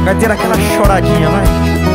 Vai ter aquela choradinha, vai.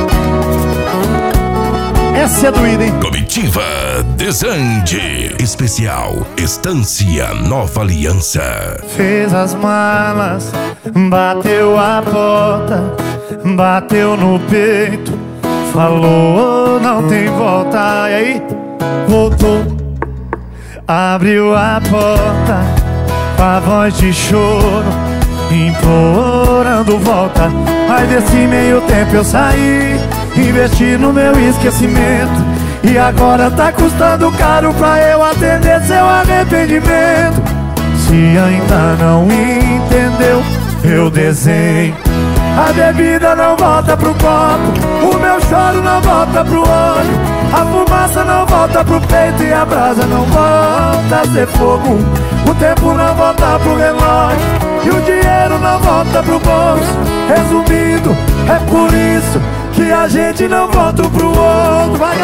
Essa é doída, hein? Comitiva Desande. Especial Estância Nova Aliança. Fez as malas, bateu a porta, bateu no peito, falou não tem volta. E aí, voltou, abriu a porta com a voz de choro, implorando volta. Aí desse meio tempo eu saí, investi no meu esquecimento, e agora tá custando caro pra eu atender seu arrependimento. Se ainda não entendeu, eu desenho. A bebida não volta pro copo, o meu choro não volta pro olho, a fumaça não volta pro peito e a brasa não volta a ser fogo. O tempo não volta pro relógio e o dinheiro não volta pro bolso. Resumindo, é por isso que a gente não volta pro outro. Vai,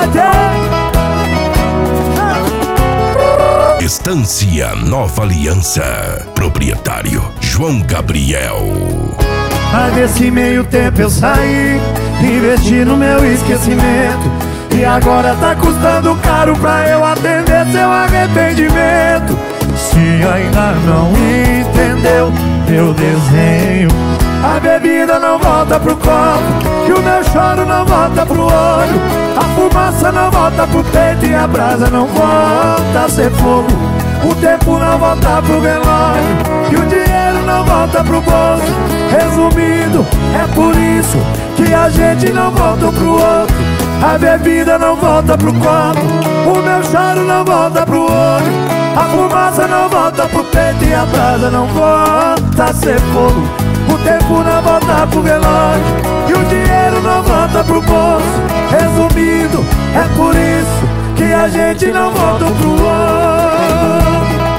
Estância Nova Aliança. Proprietário João Gabriel. Mas nesse meio tempo eu saí, investi no meu esquecimento, e agora tá custando caro pra eu atender seu arrependimento. Se ainda não entendeu, eu desenho. A bebida não volta pro copo e o meu choro não volta pro olho, a fumaça não volta pro peito e a brasa não volta a ser fogo. O tempo não volta pro relógio e o dinheiro não volta pro bolso. Resumindo, é por isso que a gente não volta pro outro. A bebida não volta pro copo, o meu choro não volta pro olho, a fumaça não volta pro peito e a brasa não volta a ser fogo. O tempo não volta pro relógio e o dinheiro não volta pro bolso. Resumindo, é por isso que a gente não volta pro outro.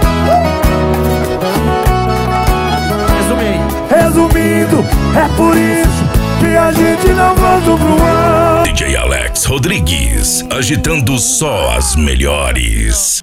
Resumindo, é por isso que a gente não volta pro outro. DJ Alex Rodrigues, agitando só as melhores.